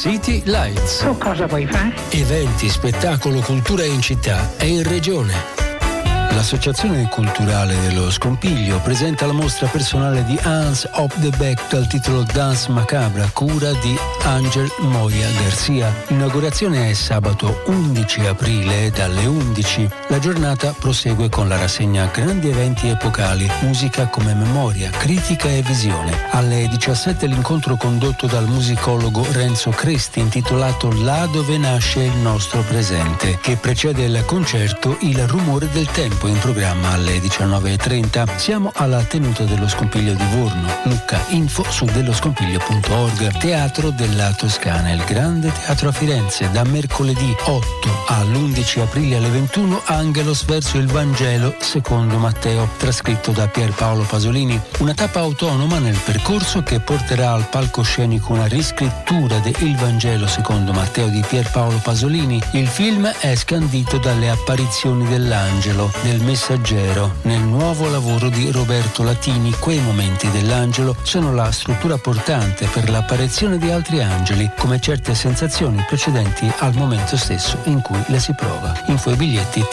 City Lights. Tu cosa vuoi fare? Eventi, spettacolo, cultura in città e in regione. L'Associazione Culturale dello Scompiglio presenta la mostra personale di Hans op de Beek dal titolo Danse Macabra, cura di Angel Moya Garcia. L'inaugurazione è sabato 11 aprile dalle 11. La giornata prosegue con la rassegna Grandi Eventi Epocali, musica come memoria, critica e visione. Alle 17 l'incontro condotto dal musicologo Renzo Cresti intitolato Là dove nasce il nostro presente, che precede il concerto Il rumore del tempo, in programma alle 19.30. Siamo alla tenuta dello Scompiglio di Vorno. Lucca, info su delloscompiglio.org. Teatro della Toscana, il Grande Teatro a Firenze, da mercoledì 8 all'11 aprile alle 21, Angelos verso il Vangelo secondo Matteo, trascritto da Pierpaolo Pasolini. Una tappa autonoma nel percorso che porterà al palcoscenico una riscrittura de Il Vangelo secondo Matteo di Pierpaolo Pasolini. Il film è scandito dalle apparizioni dell'angelo, del Messaggero. Nel nuovo lavoro di Roberto Latini, quei momenti dell'angelo sono la struttura portante per l'apparizione di altri angeli, come certe sensazioni precedenti al momento stesso in cui le si prova. Info e biglietti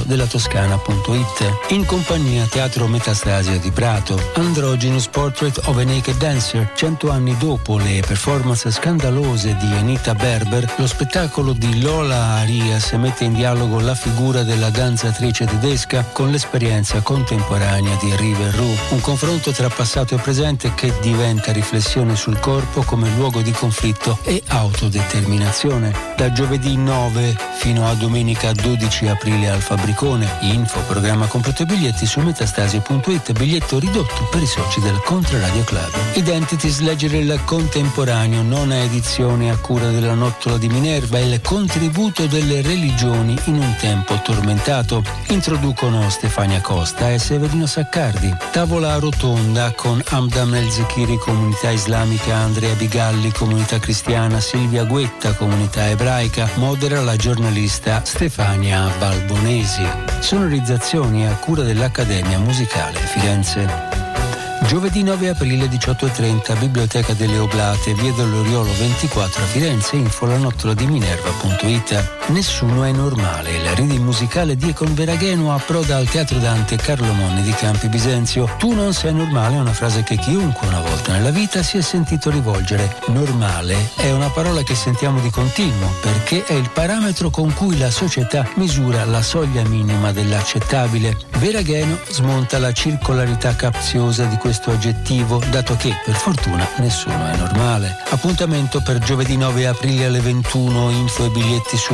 teatrodellatoscana.it. In compagnia Teatro Metastasia di Prato, Androgynous Portrait of a Naked Dancer. 100 anni dopo le performance scandalose di Anita Berber, lo spettacolo di Lola Arias mette in dialogo la figura della danzatrice tedesca con l'esperienza contemporanea di River Rue, un confronto tra passato e presente che diventa riflessione sul corpo come luogo di conflitto e autodeterminazione. Da giovedì 9 fino a domenica 12 aprile al Fabbricone. Info, programma completo e biglietti su metastasia.it, biglietto ridotto per i soci del Controradio Club. Identities, leggere il contemporaneo, nona edizione a cura della Nottola di Minerva, il contributo delle religioni in un tempo tormentato. Introducono Stefania Costa e Severino Saccardi. Tavola rotonda con Amdam El Zekiri, comunità islamica, Andrea Bigalli, comunità cristiana, Silvia Guetta, comunità ebraica. Modera la giornalista Stefania Balbonesi. Sonorizzazioni a cura dell'Accademia Musicale Firenze. Giovedì 9 aprile 18.30, Biblioteca delle Oblate, via dell'Oriolo 24 a Firenze. Info la nottola di Minerva.it. Nessuno è normale. Il reading musicale di Econ Veragheno approda al Teatro Dante Carlo Monni di Campi Bisenzio. Tu non sei normale è una frase che chiunque una volta nella vita si è sentito rivolgere. Normale è una parola che sentiamo di continuo perché è il parametro con cui la società misura la soglia minima dell'accettabile. Veragheno smonta la circolarità capziosa di questo aggettivo, dato che, per fortuna, nessuno è normale. Appuntamento per giovedì 9 aprile alle 21, info e biglietti su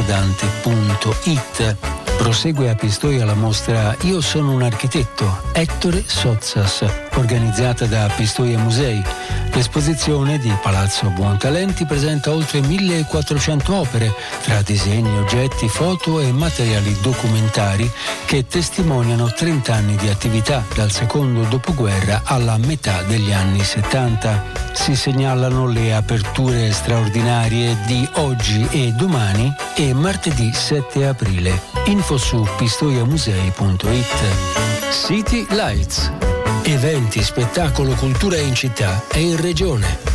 teatrodante.it. Prosegue a Pistoia la mostra Io sono un architetto, Ettore Sozzas, organizzata da Pistoia Musei. L'esposizione di Palazzo Buontalenti presenta oltre 1400 opere, tra disegni, oggetti, foto e materiali documentari che testimoniano 30 anni di attività dal secondo dopoguerra alla metà degli anni 70. Si segnalano le aperture straordinarie di oggi e domani e martedì 7 aprile. Info su pistoiamusei.it. City Lights. Eventi, spettacolo, cultura in città e in regione.